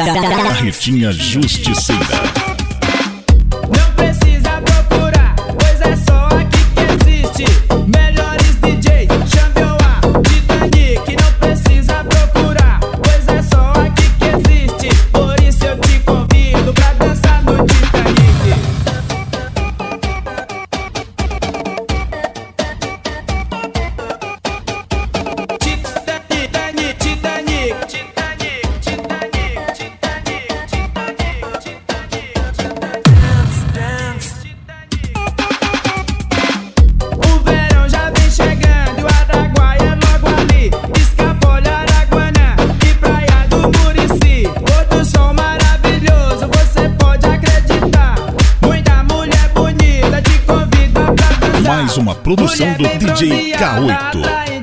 Carretinha Justiceira. Não precisa procurar, pois é só aqui que existe. Melhores DJs, champion A, Titanic. Não precisa procurar, pois é só aqui que existe. Por isso eu te convido pra dançar no Titanic. Mais uma produção do DJ K8.